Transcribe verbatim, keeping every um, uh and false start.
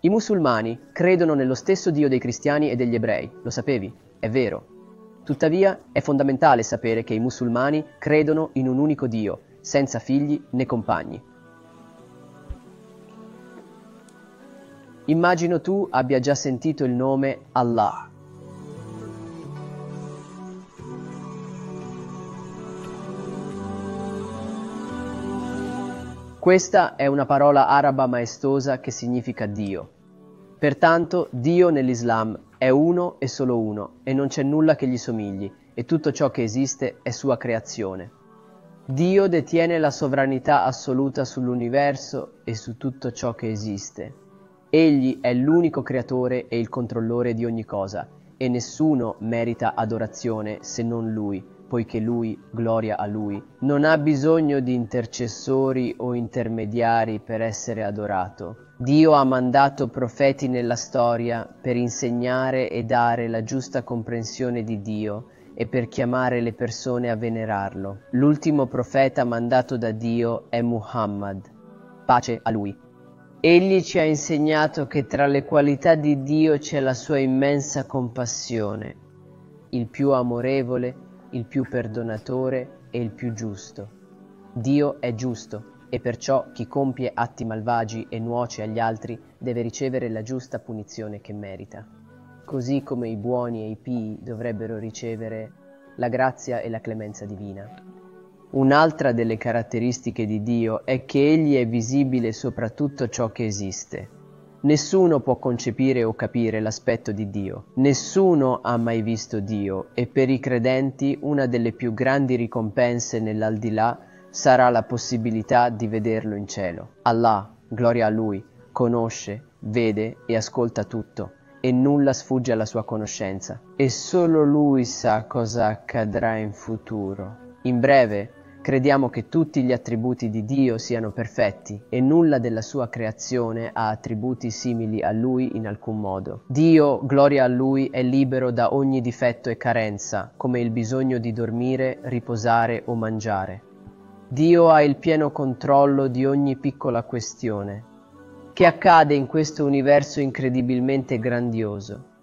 I musulmani credono nello stesso Dio dei cristiani e degli ebrei, lo sapevi? È vero. Tuttavia è fondamentale sapere che i musulmani credono in un unico Dio, senza figli né compagni. Immagino tu abbia già sentito il nome Allah. Questa è una parola araba maestosa che significa Dio. Pertanto, Dio nell'Islam è uno e solo uno, e non c'è nulla che gli somigli, e tutto ciò che esiste è sua creazione. Dio detiene la sovranità assoluta sull'universo e su tutto ciò che esiste. Egli è l'unico creatore e il controllore di ogni cosa, e nessuno merita adorazione se non Lui, poiché Lui, gloria a Lui, non ha bisogno di intercessori o intermediari per essere adorato. Dio ha mandato profeti nella storia per insegnare e dare la giusta comprensione di Dio e per chiamare le persone a venerarlo. L'ultimo profeta mandato da Dio è Muhammad, pace a Lui. Egli ci ha insegnato che tra le qualità di Dio c'è la sua immensa compassione, il più amorevole, il più perdonatore e il più giusto. Dio è giusto e perciò chi compie atti malvagi e nuoce agli altri deve ricevere la giusta punizione che merita, così come i buoni e i pii dovrebbero ricevere la grazia e la clemenza divina. Un'altra delle caratteristiche di Dio è che Egli è visibile sopra tutto ciò che esiste. Nessuno può concepire o capire l'aspetto di Dio. Nessuno ha mai visto Dio e per i credenti una delle più grandi ricompense nell'aldilà sarà la possibilità di vederlo in cielo. Allah, gloria a Lui, conosce, vede e ascolta tutto e nulla sfugge alla sua conoscenza. E solo Lui sa cosa accadrà in futuro. In breve, crediamo che tutti gli attributi di Dio siano perfetti e nulla della sua creazione ha attributi simili a Lui in alcun modo. Dio, gloria a Lui, è libero da ogni difetto e carenza, come il bisogno di dormire, riposare o mangiare. Dio ha il pieno controllo di ogni piccola questione che accade in questo universo incredibilmente grandioso.